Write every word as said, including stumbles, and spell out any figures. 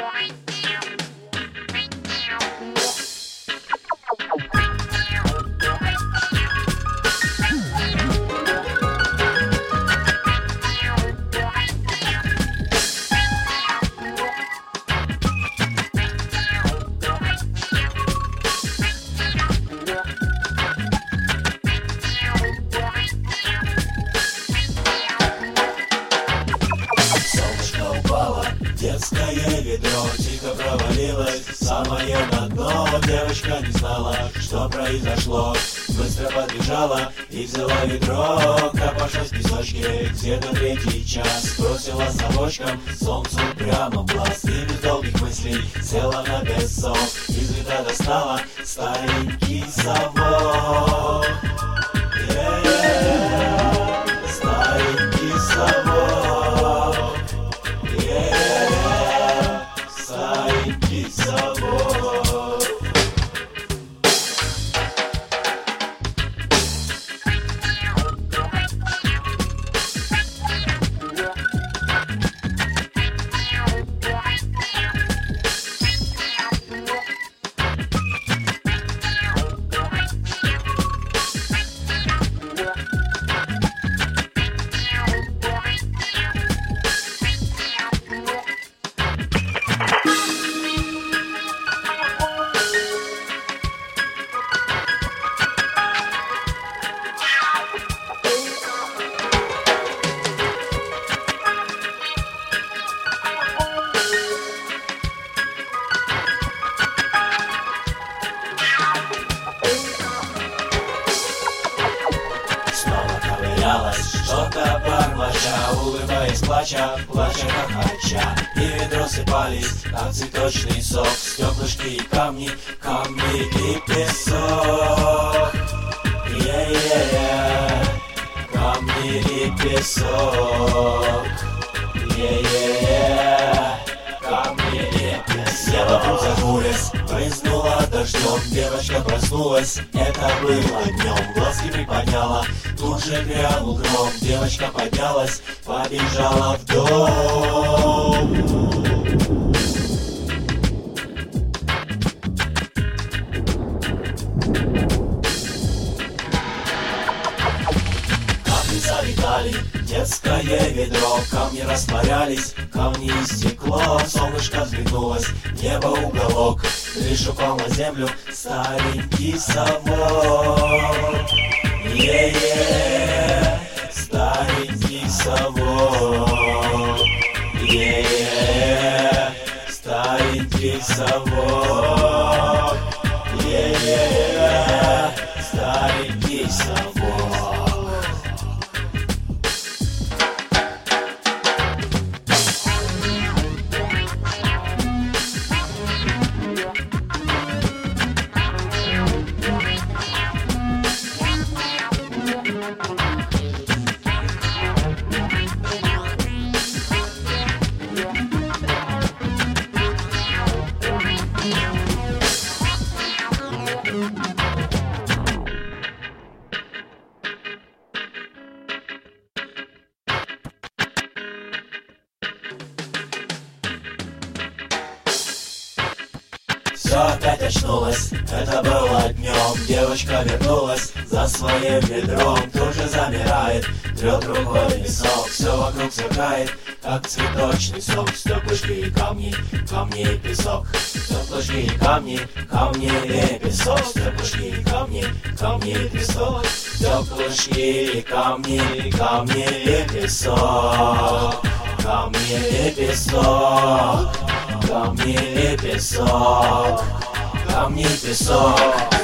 Детское ведро тихо провалилось в самое на дно. Девочка не знала, что произошло. Быстро подбежала и взяла ведро. Копавшись в песочке где-то третий час, бросила совочком солнцу прямо в глаз. И без долгих мыслей села на песок. Из ведра достала старенький совок. Yeah, старенький совок. Yeah, старенький совок. Что-то бормоча, улыбаясь, плача, плача, хохоча. И ведро сыпались, как цветочный сок. Стеклышки и камни, камни и песок. Е-е-е, камни и песок. Е-е-е, камни и песок. Я вокруг зажмурясь, брызнула дождем. Девочка проснулась, это было днем. Глазки приподняла, тут же грянул гром. Девочка поднялась, побежала в дом. Камни залетали, детское ведро. Камни растворялись, камни и стекло. Солнышко взглянулось, небо уголок. Лишь упал на землю старенький совок. Е-е-е, старенький совок. Е-е-е, старенький совок. Е-е-е, старенький совок. Все опять очнулась, это было днем. Девочка вернулась за своим ведром. Тут же замирает, трет рукой песок. Все вокруг сверкает, как цветочный сок. Стеклышки и камни, камни и песок. Стеклышки и камни, камни и песок. Стеклышки и камни, камни и песок. Стеклышки и камни, камни и песок. Камни и песок. Камни и песок, камни и песок.